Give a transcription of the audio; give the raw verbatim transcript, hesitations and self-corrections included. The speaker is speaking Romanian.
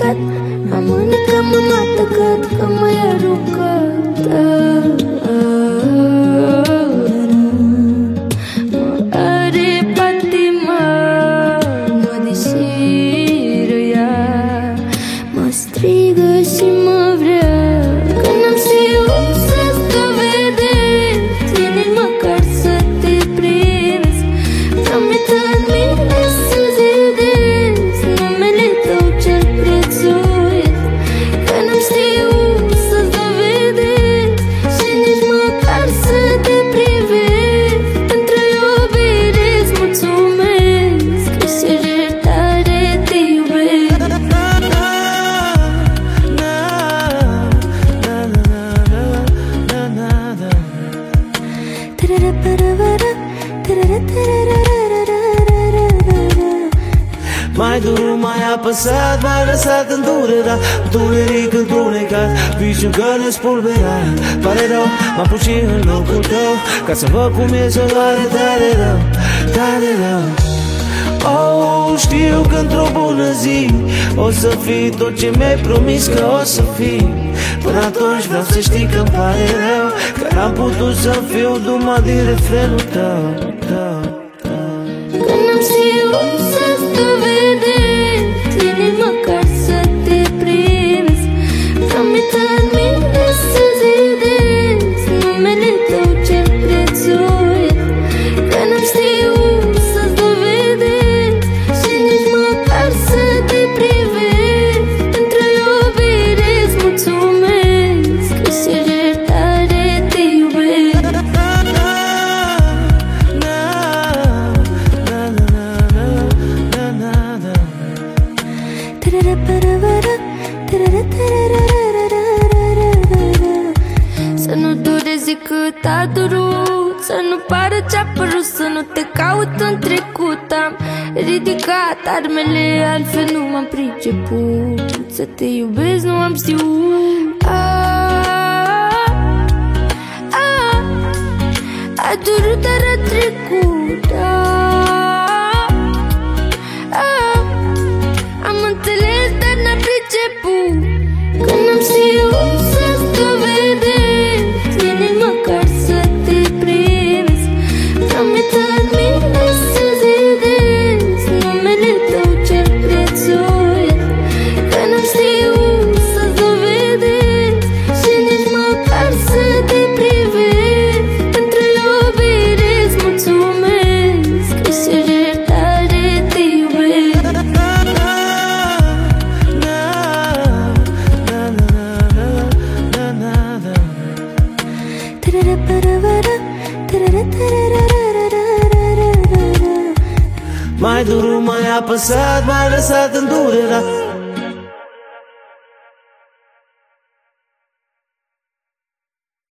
aruncat. Rămâne că m-am atacat, că m-ai aruncat. Mă are patima, mă desiră ea, mă strigă și mă vrea. Când am știut să-ți dovedesc, ține măcar să te privesc. Promit în mine să zidesc numele tău cel prețuit. Când am știut să-ți dovedesc și nici măcar să te privesc. Pentru iubire îți mulțumesc, că și iertare te iubesc. Mai dur, mai apăsat, mai lăsat în durerea Duneric întunecat, visul că ne spulberat. Pare rău, m-am pus și în locul tău, ca să văd cum e să doare tare rău, tare rău. Oh, știu că într-o bună zi o să fii tot ce mi-ai promis că o să fii. Până atunci vreau să știi că-mi pare rău, că n-am putut să fiu numai din refrenul tău, tău, tău. Când am știut să-ți dovedesc, ține măcar să te privesc. Promit în mine să zidesc numele tău cel prețuit. Când am știut să-ți dovedesc și nici măcar să te privesc. Pentru iubire îți mulțumesc, că și iertare te iubesc. Să nu dureze cât a durut, să nu pară ce-a părut, să nu te caut în trecut. Am ridicat armele, altfel nu m-am priceput. Să te iubesc nu am știut. Ah, ah, a durut, dar a trecut. Ah, ah, am înțeles, dar n-am priceput. Când am știut să-ți dovedesc, ține măcar să te privesc. Promit în mine să zidesc numele tău cel prețuit. Când am știut să-ți dovedesc și nici măcar să te privesc. Pentru iubire îți mulțumesc, că și iertare te iubesc. Mai dur, mai apăsat, mai lăsat în durerea